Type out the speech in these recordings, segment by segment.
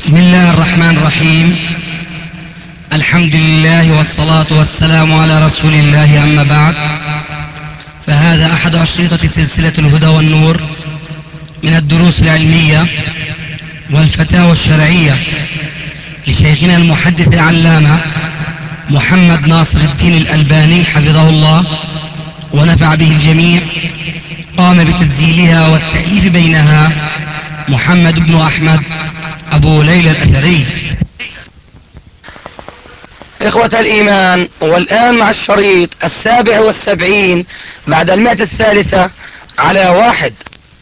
بسم الله الرحمن الرحيم. الحمد لله والصلاة والسلام على رسول الله، أما بعد، فهذا أحد أشرطة سلسلة الهدى والنور من الدروس العلمية والفتاوى الشرعية لشيخنا المحدث العلامة محمد ناصر الدين الألباني حفظه الله ونفع به الجميع. قام بتسجيلها والتأليف بينها محمد بن أحمد أبو ليلى الأثري. إخوة الإيمان، والآن مع الشريط 77 بعد 100 على 1.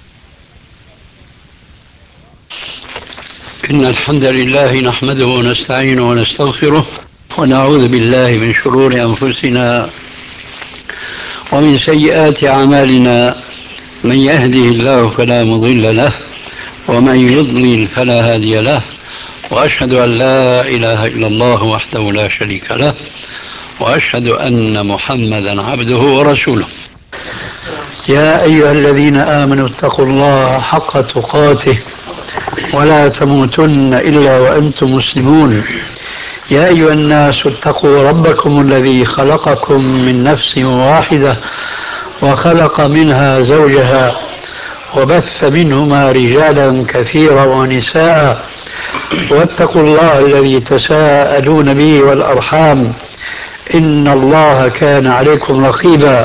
إن الحمد لله نحمده ونستعينه ونستغفره ونعوذ بالله من شرور أنفسنا ومن سيئات أعمالنا. من يهده الله فلا مضل له ومن يضلل فلا هادي له، وأشهد أن لا إله إلا الله وحده لا شريك له، وأشهد أن محمدا عبده ورسوله. يا أيها الذين آمنوا اتقوا الله حق تقاته ولا تموتن إلا وأنتم مسلمون. يا أيها الناس اتقوا ربكم الذي خلقكم من نفس واحدة وخلق منها زوجها وبث منهما رجالا كثيرا ونساء، واتقوا الله الذي تساءلون به والأرحام إن الله كان عليكم رقيبا.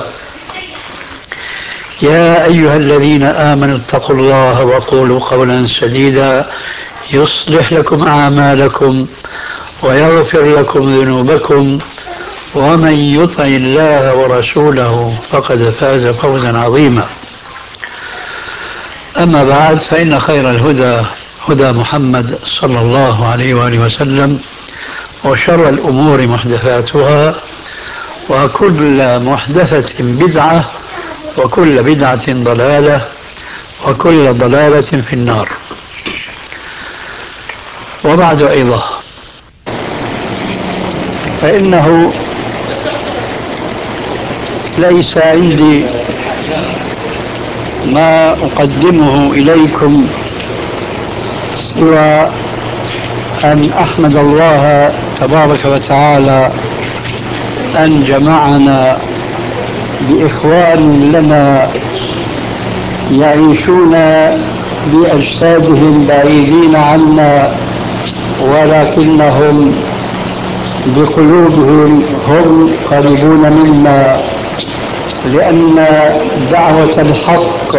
يا أيها الذين آمنوا اتقوا الله وقولوا قولا سديدا يصلح لكم أعمالكم ويغفر لكم ذنوبكم، ومن يطع الله ورسوله فقد فاز فوزا عظيما. أما بعد، فإن خير الهدى هدى محمد صلى الله عليه وآله وسلم، وشر الأمور محدثاتها، وكل محدثة بدعة، وكل بدعة ضلالة، وكل ضلالة في النار. وبعد أيضا، فإنه ليس عندي ما أقدمه إليكم سوى أن أحمد الله تبارك وتعالى أن جمعنا بإخوان لنا يعيشون بأجسادهم بعيدين عنا، ولكنهم بقلوبهم هم قريبون منا، لأن دعوة الحق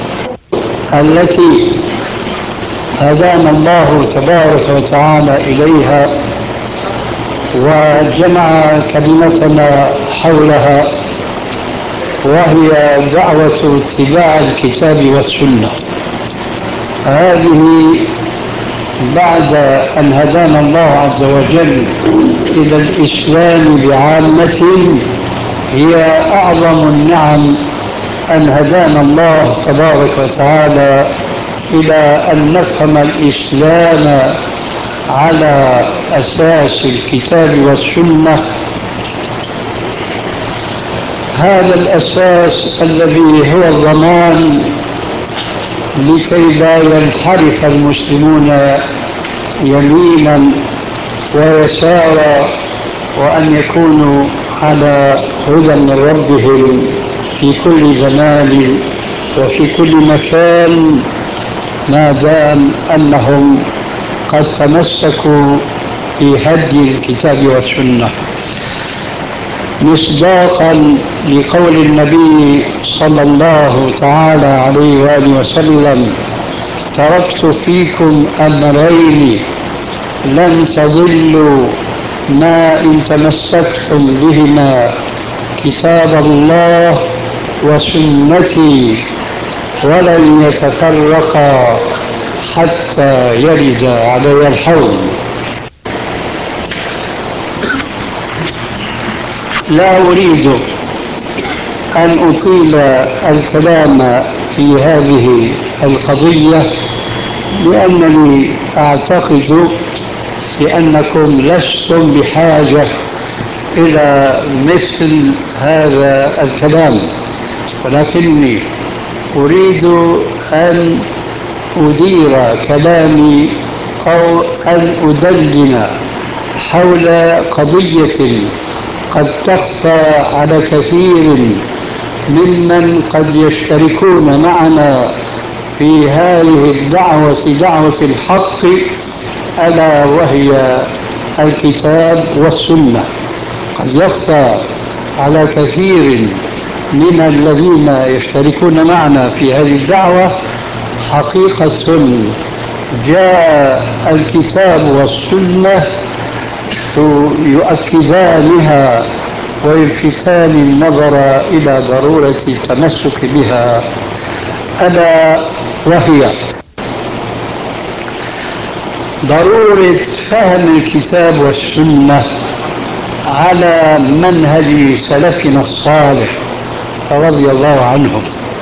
التي هدانا الله تبارك وتعالى إليها وجمع كلمتنا حولها، وهي دعوة اتباع الكتاب والسنة. هذه بعد أن هدانا الله عز وجل إلى الإسلام بعامة هي أعظم النعم، أن هدانا الله تبارك وتعالى إلى أن نفهم الإسلام على أساس الكتاب والسنة. هذا الأساس الذي هو الضمان لكي لا ينحرف المسلمون يمينا ويسارا، وأن يكونوا على هدى من ربهم في كل زمان وفي كل مكان، ما دام أنهم قد تمسكوا بهدي الكتاب والسنة، مصداقا لقول النبي صلى الله تعالى عليه وآله وسلم: تركت فيكم أمرين لن تضلوا ما إن تمسكتم بهما، كتاب الله وسنتي، ولن يتفرقا حتى يرد علي الحوض. لا أريد أن أطيل الكلام في هذه القضية، لأنني أعتقد بأنكم لستم بحاجة إلى مثل هذا الكلام، ولكني أريد أن أدير كلامي أن أدلنا حول قضية قد تخفى على كثير ممن قد يشتركون معنا في هذه الدعوة، دعوة الحق، ألا وهي الكتاب والسنة. قد يخفى على كثير من الذين يشتركون معنا في هذه الدعوة حقيقة جاء الكتاب والسنة يؤكدانها ويلفتان النظر إلى ضرورة التمسك بها، ألا وهي ضرورة فهم الكتاب والسنة على منهج سلفنا الصالح رضي الله عنهم.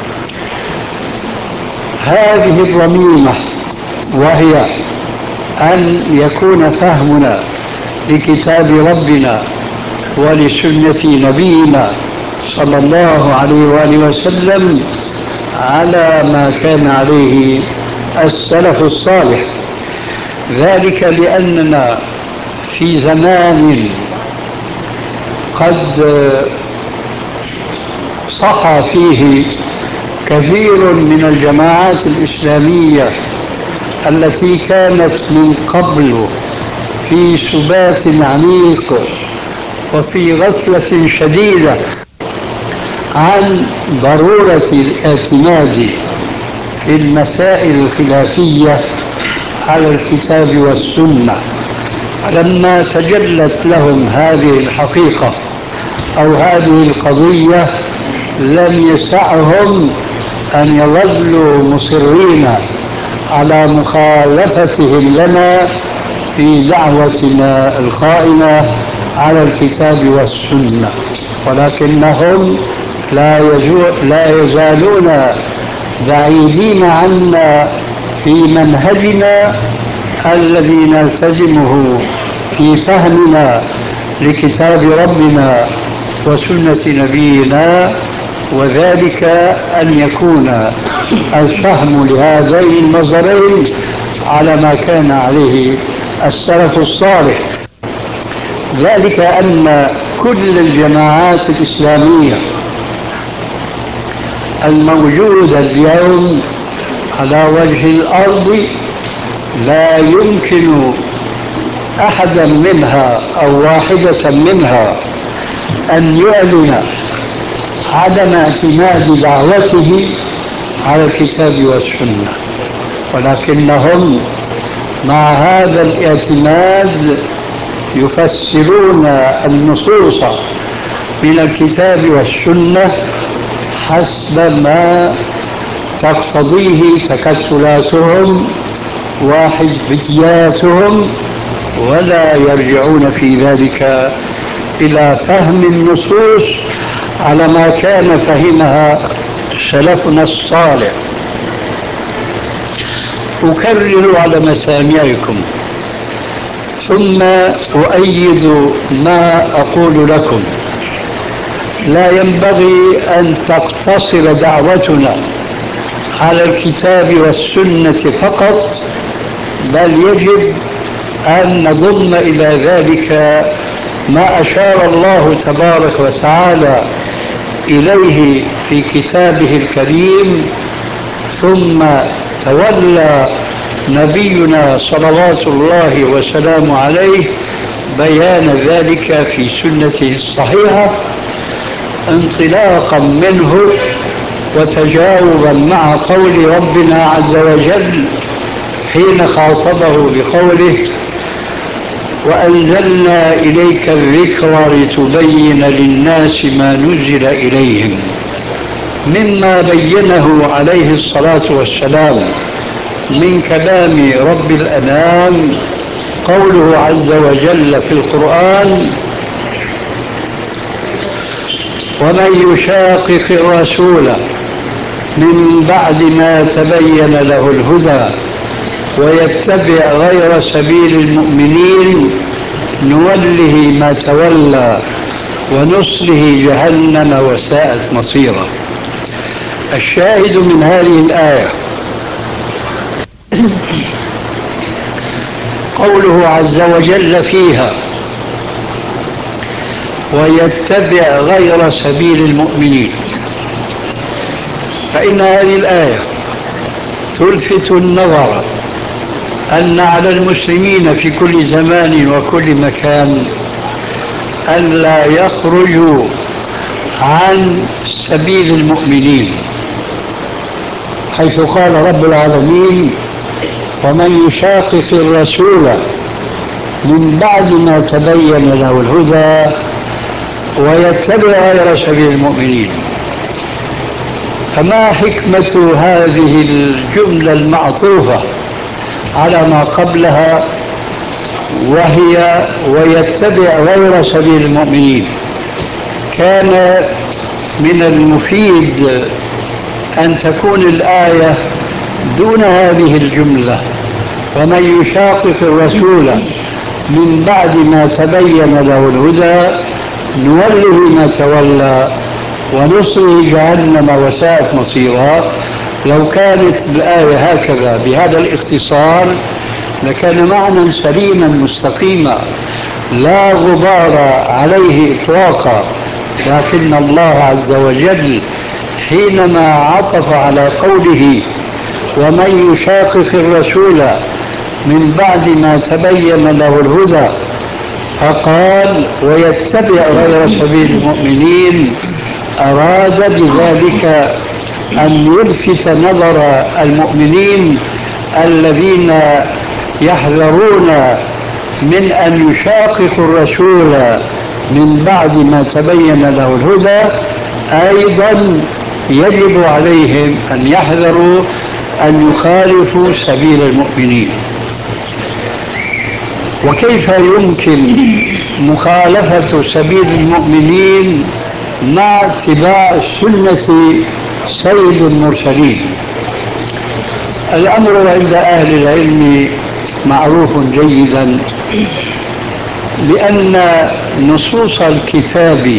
هذه الضميمة وهي أن يكون فهمنا لكتاب ربنا ولسنة نبينا صلى الله عليه وآله وسلم على ما كان عليه السلف الصالح. ذلك لأننا في زمان قد صحى فيه كثير من الجماعات الإسلامية التي كانت من قبل في سبات عميق وفي غفلة شديدة عن ضرورة الاعتماد في المسائل الخلافية على الكتاب والسنة. لما تجلت لهم هذه الحقيقة أو هذه القضية لم يسعهم أن يظلوا مصرين على مخالفتهم لنا في دعوتنا القائمة على الكتاب والسنة، ولكنهم لا يزالون بعيدين عنا في منهجنا الذي نلتزمه في فهمنا لكتاب ربنا وسنة نبينا، وذلك أن يكون الفهم لهذين المصدرين على ما كان عليه السلف الصالح. ذلك أن كل الجماعات الإسلامية الموجودة اليوم على وجه الأرض لا يمكن أحدا منها أو واحدة منها أن يعلن عدم اعتماد دعوته على الكتاب والسنة، ولكنهم مع هذا الاعتماد يفسرون النصوص من الكتاب والسنة حسب ما تقتضيه تكتلاتهم وحزبياتهم، ولا يرجعون في ذلك إلى فهم النصوص على ما كان فهمها سلفنا الصالح. أكرر على مسامعكم ثم أؤيد ما أقول لكم: لا ينبغي أن تقتصر دعوتنا على الكتاب والسنة فقط، بل يجب أن نضم إلى ذلك ما أشار الله تبارك وتعالى إليه في كتابه الكريم، ثم تولى نبينا صلوات الله وسلامه عليه بيان ذلك في سنته الصحيحة، انطلاقا منه وتجاوبا مع قول ربنا عز وجل حين خاطبه بقوله: وأنزلنا إليك الذكر لتبين للناس ما نزل إليهم، مما بينه عليه الصلاة والسلام من كلام رب الأنام قوله عز وجل في القرآن: ومن يشاقق الرسول من بعد ما تبين له الهدى ويتبع غير سبيل المؤمنين نوله ما تولى ونصله جهنم وساءت مصيرا. الشاهد من هذه الآية قوله عز وجل فيها ويتبع غير سبيل المؤمنين، فإن هذه الآية تلفت النظر أن على المسلمين في كل زمان وكل مكان ألا يخرجوا عن سبيل المؤمنين، حيث قال رب العالمين ومن يشاقق الرسول من بعد ما تبين له الهدى ويتبع غير سبيل المؤمنين. فما حكمة هذه الجملة المعطوفة على ما قبلها وهي ويتبع غير سبيل المؤمنين؟ كان من المفيد أن تكون الآية دون هذه الجملة ومن يشاقق الرسول من بعد ما تبين له الهدى نوله ما تولى ونصله جهنم وساءت مصيرا. لو كانت الآية هكذا بهذا الاختصار لكان معنى سليما مستقيما لا غبار عليه إطلاقا، لكن الله عز وجل حينما عطف على قوله ومن يشاقق الرسول من بعد ما تبين له الهدى فقال ويتبع غير سبيل المؤمنين، أراد بذلك أن يلفت نظر المؤمنين الذين يحذرون من أن يشاققوا الرسول من بعد ما تبين له الهدى، أيضا يجب عليهم أن يحذروا أن يخالفوا سبيل المؤمنين. وكيف يمكن مخالفة سبيل المؤمنين مع اتباع سنة سيد المرسلين؟ الأمر عند أهل العلم معروف جيدا، لأن نصوص الكتاب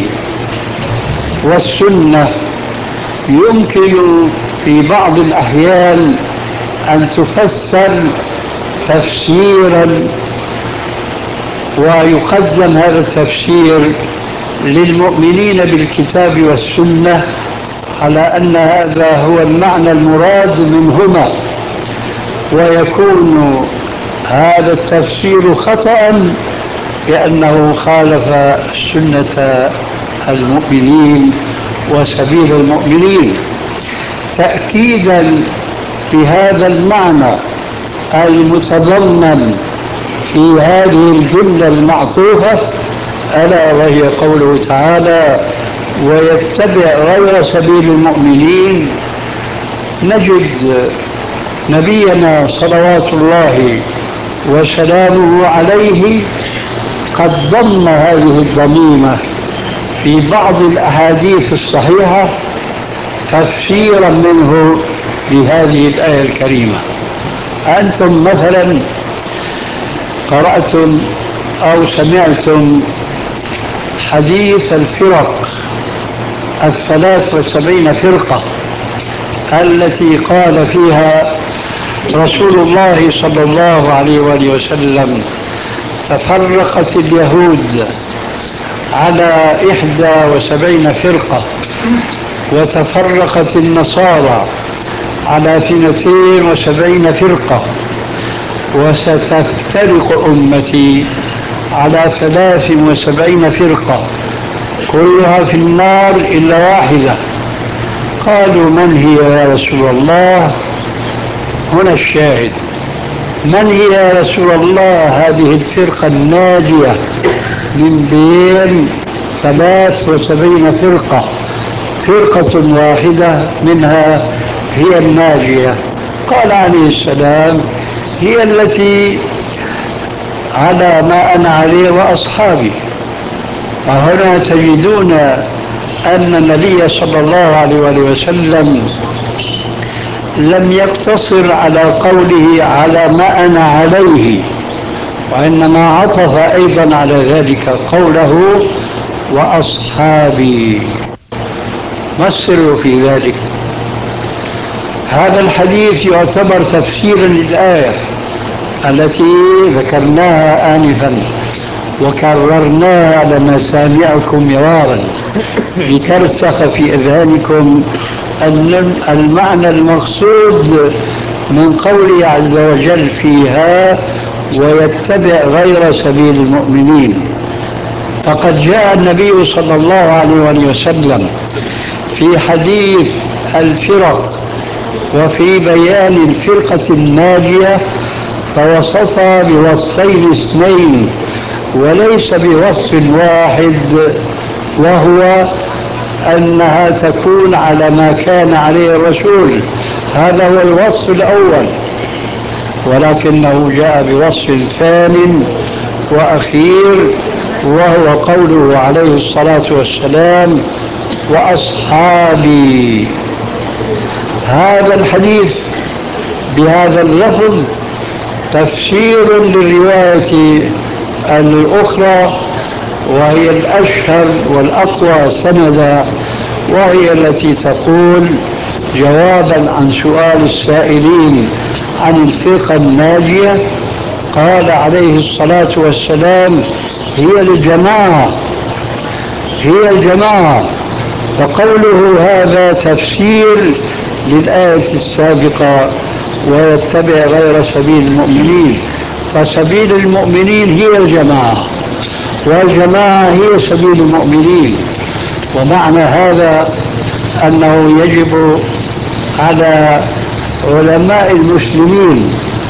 والسنة يمكن في بعض الأحيان أن تفسر تفسيرا ويقدم هذا التفسير للمؤمنين بالكتاب والسنة على أن هذا هو المعنى المراد منهما، ويكون هذا التفسير خطأ لأنه خالف سنة المؤمنين وسبيل المؤمنين. تأكيدا لهذا المعنى المتضمن في هذه الجملة المعطوفة ألا وهي قوله تعالى ويتبع غير سبيل المؤمنين، نجد نبينا صلوات الله وسلامه عليه قد ضم هذه الضميمة في بعض الأحاديث الصحيحة تفسيرا منه لهذه الآية الكريمة. أنتم مثلا قرأتم أو سمعتم حديث الفرق 73 فرقة التي قال فيها رسول الله صلى الله عليه وآله وسلم تفرقت اليهود على 71 فرقة وتفرقت النصارى على 72 فرقة وستفترق أمتي على 73 فرقة كلها في النار إلا واحدة. قالوا من هي يا رسول الله؟ هنا الشاهد، من هي يا رسول الله هذه الفرقة الناجية من بين 73 فرقة؟ فرقة واحدة منها هي الناجية. قال عليه السلام هي التي على ما أنا عليه وأصحابي. وهنا تجدون أن النبي صلى الله عليه وسلم لم يقتصر على قوله على ما أنا عليه، وإنما عطف أيضا على ذلك قوله وأصحابي. ما السر في ذلك؟ هذا الحديث يعتبر تفسيرا للآية التي ذكرناها آنفا وكررناها على مسامعكم مرارا لترسخ في أذهانكم المعنى المقصود من قوله عز وجل فيها ويتبع غير سبيل المؤمنين. فقد جاء النبي صلى الله عليه وسلم في حديث الفرق وفي بيان الفرقة الناجية فوصفها بوصفين اثنين وليس بوصف واحد، وهو أنها تكون على ما كان عليه الرسول، هذا هو الوصف الأول، ولكنه جاء بوصف ثانٍ وأخير وهو قوله عليه الصلاة والسلام وأصحابي. هذا الحديث بهذا اللفظ تفسير للرواية الأخرى وهي الأشهر والأقوى سندا، وهي التي تقول جوابا عن سؤال السائلين عن الفرقة الناجية قال عليه الصلاة والسلام هي الجماعة، هي الجماعة. فقوله هذا تفسير للآية السابقة ويتبع غير سبيل المؤمنين، فسبيل المؤمنين هي الجماعة والجماعة هي سبيل المؤمنين. ومعنى هذا أنه يجب على علماء المسلمين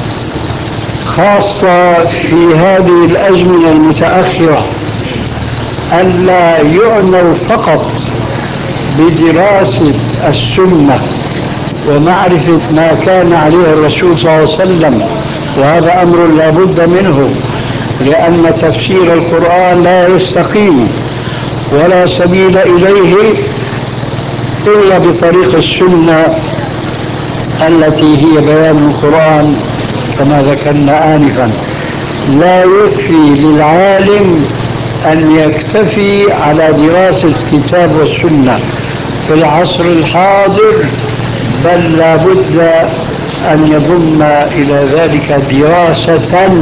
خاصة في هذه الأزمنة المتأخرة ألا يعنوا فقط بدراسة السنة ومعرفة ما كان عليه الرسول صلى الله عليه وسلم، وهذا أمر لا بد منه، لأن تفسير القرآن لا يستقيم ولا سبيل إليه إلا بطريق السنة التي هي بيان القرآن كما ذكرنا آنفا. لا يكفي للعالم أن يكتفي على دراسة الكتاب والسنة في العصر الحاضر، بل لا بد أن يضم إلى ذلك دراسة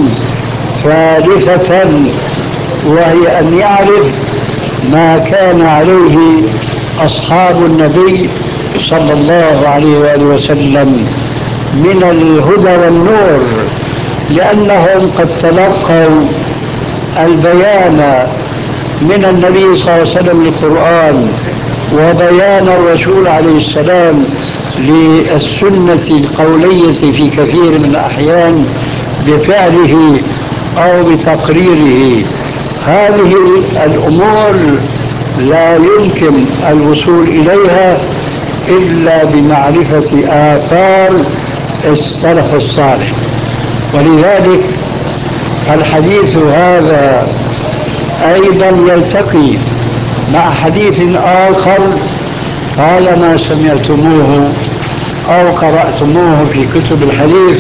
ثالثة، وهي أن يعرف ما كان عليه أصحاب النبي صلى الله عليه وآله وسلم من الهدى والنور، لأنهم قد تلقوا البيان من النبي صلى الله عليه وسلم للقرآن وبيان الرسول عليه السلام للسنة القولية في كثير من الأحيان بفعله أو بتقريره. هذه الأمور لا يمكن الوصول إليها إلا بمعرفة آثار السلف الصالح. ولذلك الحديث هذا أيضا يلتقي مع حديث آخر طالما سمعتموه أو قرأتموه في كتب الحديث،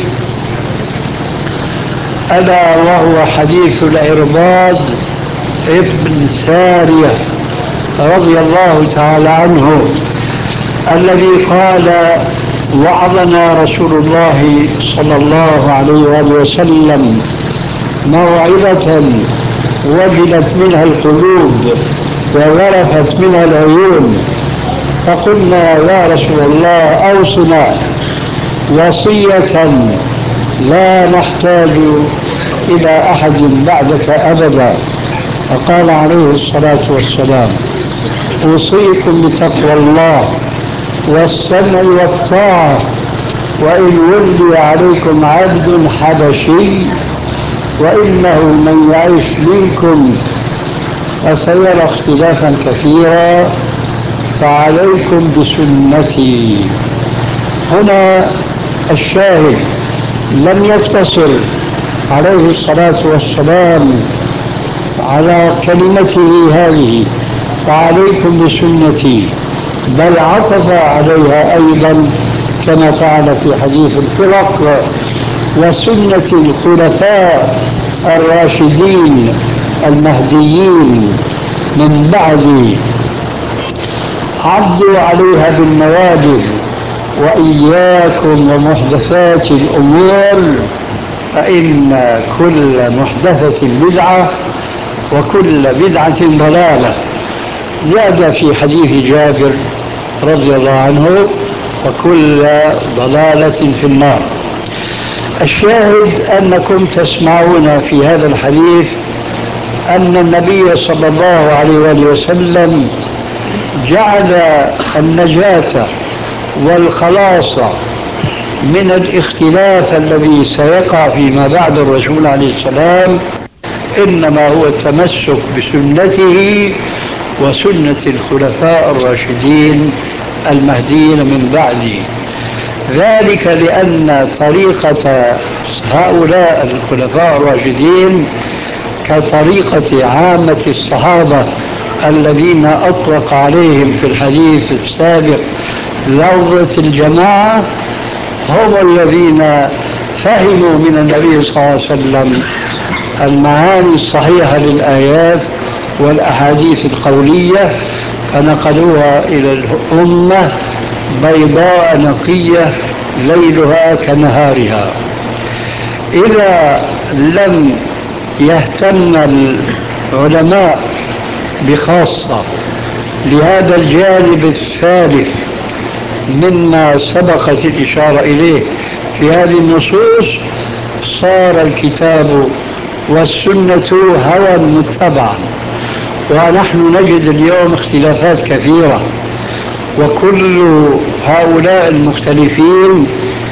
ألا وهو حديث العرباض ابن سارية رضي الله تعالى عنه الذي قال وعظنا رسول الله صلى الله عليه وآله وسلم موعظة وجلت منها القلوب وورفت منها العيون، فقلنا يا رسول الله أوصنا وصية لا نحتاج إلى أحد بعدك أبدا. فقال عليه الصلاة والسلام أوصيكم بتقوى الله والسمع والطاعة، وإن ولي عليكم عبد حبشي وإنه من يعيش منكم فسيرى اختلافا كثيرا فعليكم بسنتي. هنا الشاهد لم يقتصر عليه الصلاة والسلام على كلمته هذه فعليكم بسنتي، بل عطف عليها أيضا كما فعل في حديث الفرق وسنة الخلفاء الراشدين المهديين من بعد، عضوا عليها بالنواجذ وإياكم ومحدثات الأمور فإن كل محدثة بدعة وكل بدعة ضلالة. زاد في حديث جابر رضي الله عنه: وكل ضلالة في النار. الشاهد أنكم تسمعون في هذا الحديث أن النبي صلى الله عليه وآله وسلم جعل النجاة والخلاص من الاختلاف الذي سيقع فيما بعد الرسول عليه السلام إنما هو التمسك بسنته وسنة الخلفاء الراشدين المهديين من بعده. ذلك لأن طريقة هؤلاء الخلفاء الراشدين كطريقة عامة الصحابة الذين أطلق عليهم في الحديث السابق لفظة الجماعة، هم الذين فهموا من النبي صلى الله عليه وسلم المعاني الصحيحة للآيات والأحاديث القولية فنقلوها إلى الأمة بيضاء نقية ليلها كنهارها. إذا لم يهتم العلماء بخاصة لهذا الجانب الثالث مما سبقت الإشارة إليه في هذه النصوص، صار الكتاب والسنة هوى متبعا. ونحن نجد اليوم اختلافات كثيرة، وكل هؤلاء المختلفين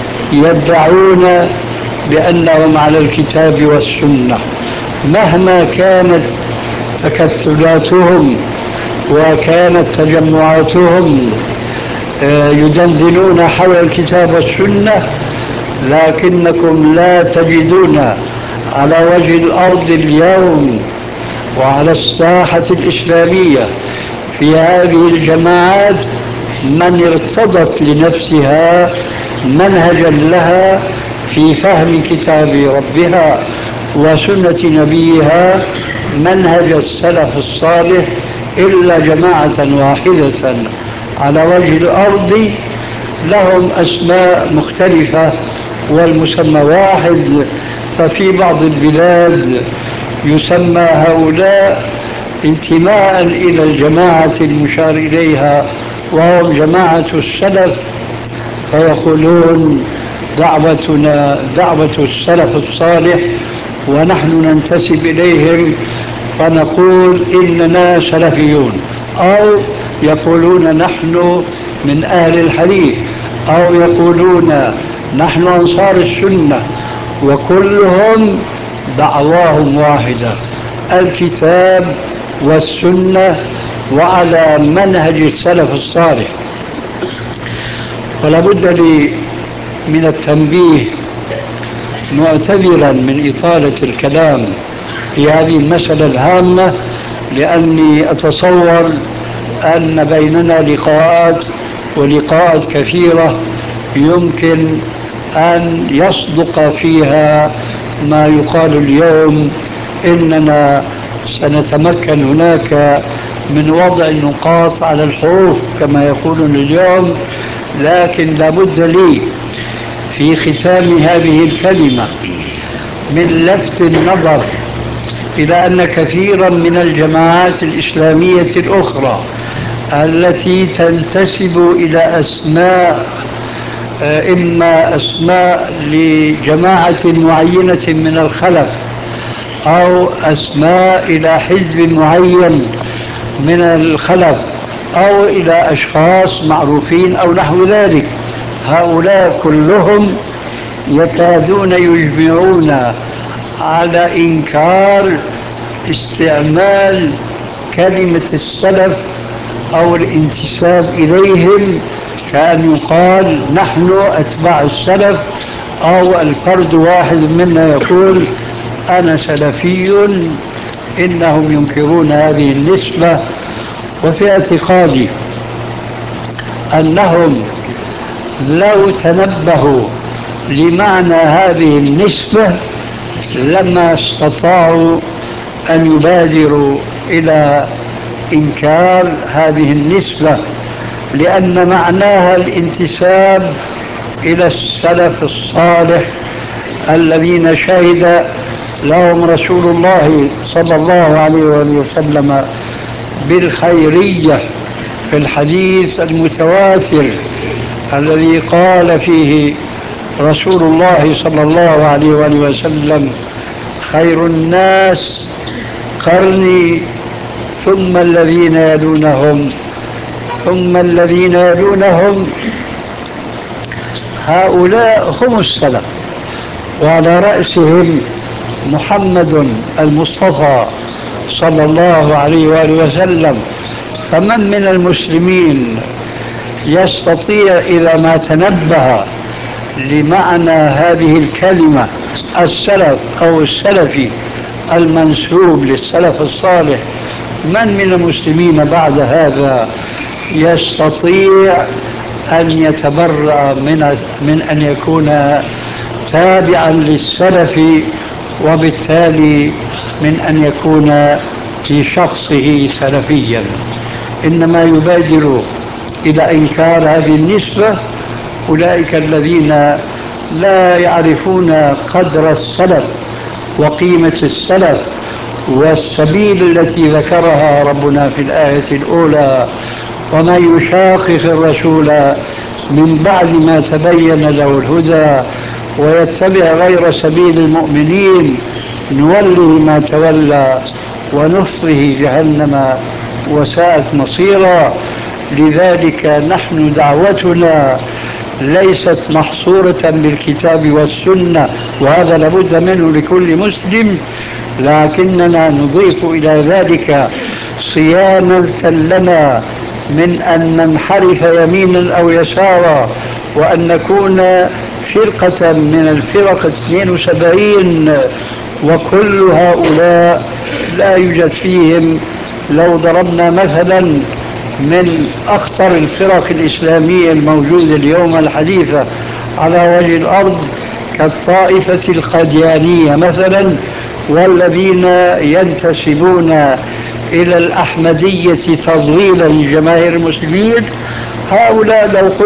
يدعون بأنهم على الكتاب والسنة، مهما كانت تكتلاتهم وكانت تجمعاتهم يدندنون حول الكتاب والسنة، لكنكم لا تجدون على وجه الأرض اليوم وعلى الساحة الإسلامية في هذه الجماعات من ارتضت لنفسها منهجا لها في فهم كتاب ربها وسنة نبيها منهج السلف الصالح إلا جماعة واحدة على وجه الأرض لهم أسماء مختلفة والمسمى واحد. ففي بعض البلاد يسمى هؤلاء انتماء إلى الجماعة المشار إليها وهم جماعة السلف، فيقولون دعوتنا دعوة السلف الصالح ونحن ننتسب إليهم فنقول إننا سلفيون، أو يقولون نحن من أهل الحديث، أو يقولون نحن أنصار السنة، وكلهم دعواهم واحدة: الكتاب والسنة وعلى منهج السلف الصالح. ولا بد لي من التنبيه معتذرا من إطالة الكلام في هذه المسألة الهامة، لأني أتصور أن بيننا لقاءات ولقاءات كثيرة يمكن أن يصدق فيها ما يقال اليوم إننا سنتمكن هناك من وضع النقاط على الحروف كما يقولون اليوم. لكن لابد لي في ختام هذه الكلمة من لفت النظر إلى أن كثيرا من الجماعات الإسلامية الأخرى التي تنتسب إلى أسماء، إما أسماء لجماعة معينة من الخلف أو أسماء إلى حزب معين من الخلف أو إلى أشخاص معروفين أو نحو ذلك، هؤلاء كلهم يكادون يجمعون على إنكار استعمال كلمة السلف أو الانتساب إليهم، كأن يقال نحن أتباع السلف، أو الفرد واحد منا يقول أنا سلفي. إنهم ينكرون هذه النسبة، وفي اعتقادي أنهم لو تنبهوا لمعنى هذه النسبة لما استطاعوا أن يبادروا إلى إنكار هذه النسبة، لأن معناها الانتساب إلى السلف الصالح الذين شهد لهم رسول الله صلى الله عليه وسلم بالخيرية في الحديث المتواتر الذي قال فيه رسول الله صلى الله عليه وسلم: خير الناس قرني ثم الذين يلونهم ثم الذين يلونهم. هؤلاء هم السلف، وعلى رأسهم محمد المصطفى صلى الله عليه وآله وسلم. فمن من المسلمين يستطيع إذا ما تنبه لمعنى هذه الكلمة السلف أو السلفي المنسوب للسلف الصالح، من المسلمين بعد هذا يستطيع أن يتبرأ من أن يكون تابعا للسلف، وبالتالي من أن يكون في شخصه سلفيا؟ إنما يبادر إلى إنكار هذه النسبة أولئك الذين لا يعرفون قدر السلف وقيمة السلف والسبيل التي ذكرها ربنا في الآية الأولى: ومن يشاقق الرسول من بعد ما تبين له الهدى ويتبع غير سبيل المؤمنين نوله ما تولى ونصره جهنم وساءت مصيرا. لذلك نحن دعوتنا ليست محصورة بالكتاب والسنة، وهذا لابد منه لكل مسلم، لكننا نضيف إلى ذلك صيانة لنا من أن ننحرف يمينا أو يسارا، وأن نكون فرقة من الفرق 72، وكل هؤلاء لا يوجد فيهم. لو ضربنا مثلا من أخطر الفرق الإسلامية الموجودة اليوم الحديثة على وجه الأرض كالطائفة القاديانية مثلا، والذين ينتسبون إلى الأحمدية تضليلا لجماهير المسلمين، هؤلاء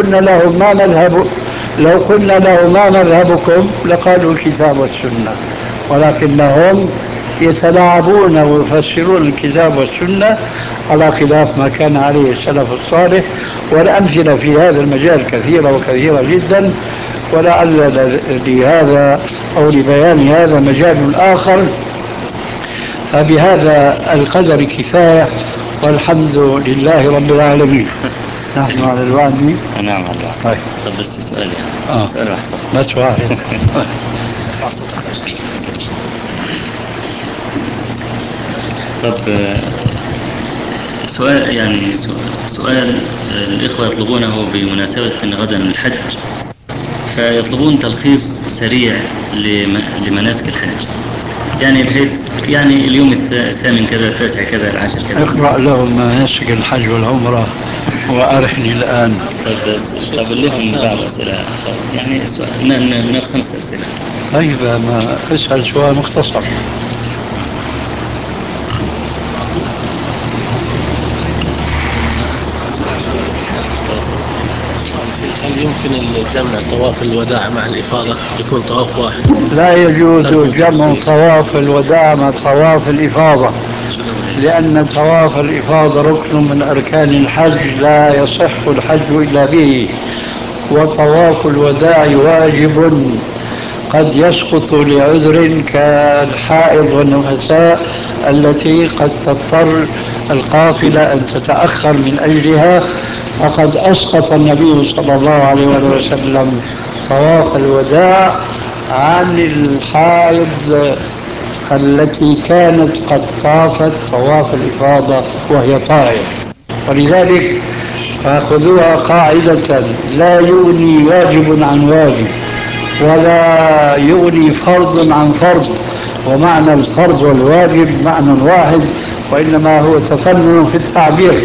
لو قلنا لهم ما مذهبكم لقالوا الكتاب والسنة، ولكنهم يتلاعبون ويفسرون الكتاب والسنة على خلاف ما كان عليه السلف الصالح. والأمثلة في هذا المجال كثيرة وكثيرة جدا، ولعل لهذا أو لبيان هذا مجال آخر. فبهذا القدر كفاية، والحمد لله رب العالمين. نحن على الوعد. نعم على الوعد. طيب بس سؤال يعني. سؤال واحد بس واحد. طب سؤال يعني سؤال الإخوة يطلبونه بمناسبة أن غدا الحج، فيطلبون تلخيص سريع لمناسك الحج، يعني بحيث يعني اليوم الثامن كذا، التاسع كذا، العاشر كذا. اقرأ لهم مناسك الحج والعمرة وأرحني الآن. طب لهم بعض أسئلة يعني ناخذ 5 أسئلة. طيب ما اسأل سؤال مختصر. هل يمكن الجمع طواف الوداع مع الإفاضة يكون طواف واحد؟ لا يجوز جمع طواف الوداع مع طواف الإفاضة، لأن طواف الإفاضة ركن من أركان الحج لا يصح الحج إلا به، وطواف الوداع واجب قد يسقط لعذر كالحائض والنفساء التي قد تضطر القافلة أن تتأخر من أجلها، فقد أسقط النبي صلى الله عليه وسلم طواف الوداع عن الحائض التي كانت قد طافت طواف الإفاضة وهي طائف. ولذلك فخذوها قاعدة: لا يغني واجب عن واجب، ولا يغني فرض عن فرض، ومعنى الفرض والواجب معنى واحد، وإنما هو تفنن في التعبير.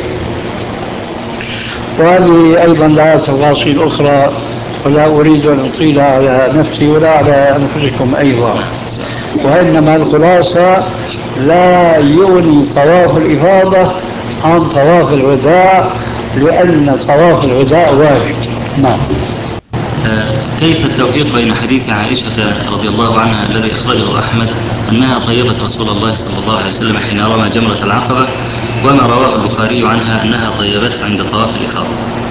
وهذه أيضا لها تفاصيل أخرى، ولا أريد أن أطيل على نفسي ولا على أنفسكم أيضا. وإنما الخلاصة: لا يغني طواف الإفاضة عن طواف الوداع، لأن طواف الوداع واجب. نعم. كيف التوفيق بين حديث عائشة رضي الله عنها الذي أخرجه أحمد أنها طيبت رسول الله صلى الله عليه وسلم حين رمى جمرة العقبة، وما رواه البخاري عنها أنها طيبته عند طواف الإفاضة؟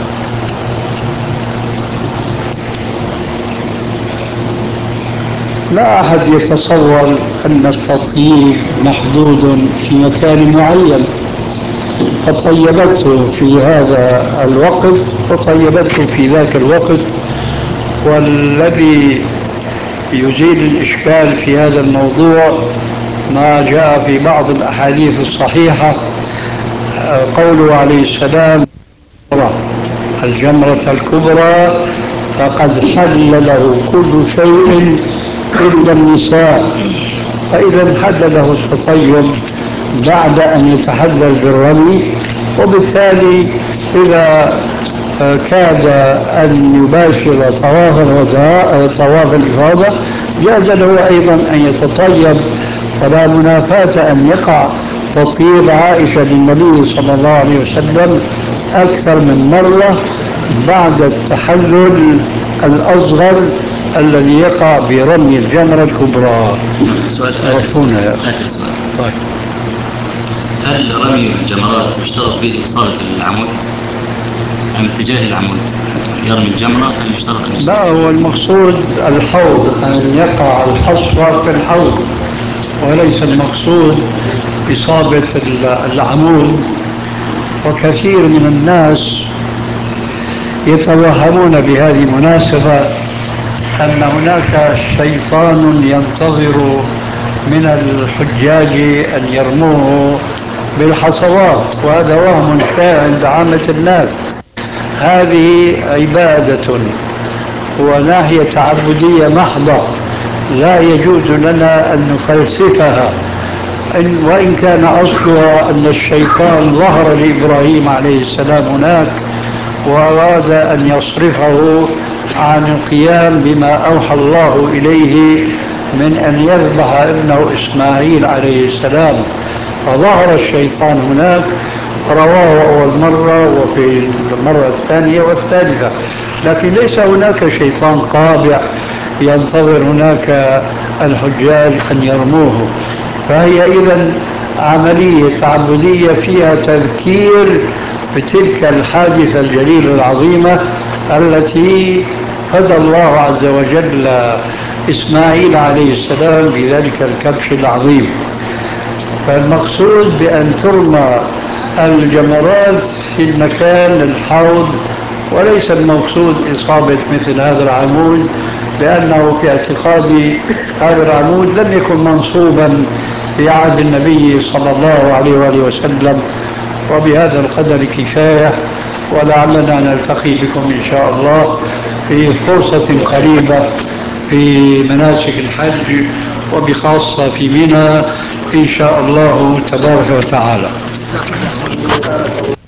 لا أحد يتصور أن التطيب محدود في مكان معين، فطيبته في هذا الوقت وطيبته في ذاك الوقت. والذي يزيل الإشكال في هذا الموضوع ما جاء في بعض الأحاديث الصحيحة، قوله عليه السلام: الجمرة الكبرى فقد حل له كل شيء إلا النساء. فإذا حل له التطيب بعد أن يتحلل بالرمي، وبالتالي إذا كاد أن يباشر طواف الوداع طواف الإفاضة جاز له أيضا أن يتطيب، فلا منافاة أن يقع تطيب عائشة للنبي صلى الله عليه وسلم أكثر من مرة بعد التحلل الأصغر الذي يقع برمي الجمرة الكبرى. سؤال آخر سؤال. طيب. هل رمي الجمرات يشترط به إصابة العمود أم اتجاه العمود؟ يرمي الجمرة هل يشترط أن يصيب؟ لا، هو المقصود الحوض، أن يقع الحصوة في الحوض، وليس المقصود إصابة العمود. وكثير من الناس يتوهمون بهذه المناسبة أن هناك شيطان ينتظر من الحجاج أن يرموه بالحصوات، وهذا وهم شائع عند عامة الناس. هذه عبادة وناحية تعبدية محضة، لا يجوز لنا أن نفلسفها، وإن كان أصلها أن الشيطان ظهر لإبراهيم عليه السلام هناك وأراد أن يصرفه عن القيام بما أوحى الله إليه من أن يذبح ابنه إسماعيل عليه السلام، فظهر الشيطان هناك رواه أول مرة وفي المرة الثانية والثالثة، لكن ليس هناك شيطان قابع ينتظر هناك الحجاج أن يرموه. فهي إذن عملية تعبدية فيها تذكير بتلك الحادثة الجليلة العظيمة التي هدى الله عز وجل إسماعيل عليه السلام بذلك الكبش العظيم. فالمقصود بأن ترمى الجمرات في المكان الحوض، وليس المقصود إصابة مثل هذا العمود، لأنه في اعتقادي هذا العمود لم يكن منصوبا في عهد النبي صلى الله عليه وآله وسلم. وبهذا القدر كفاية، ولعلنا نلتقي بكم إن شاء الله في فرصة قريبة في مناسك الحج، وبخاصة في منى إن شاء الله تبارك وتعالى.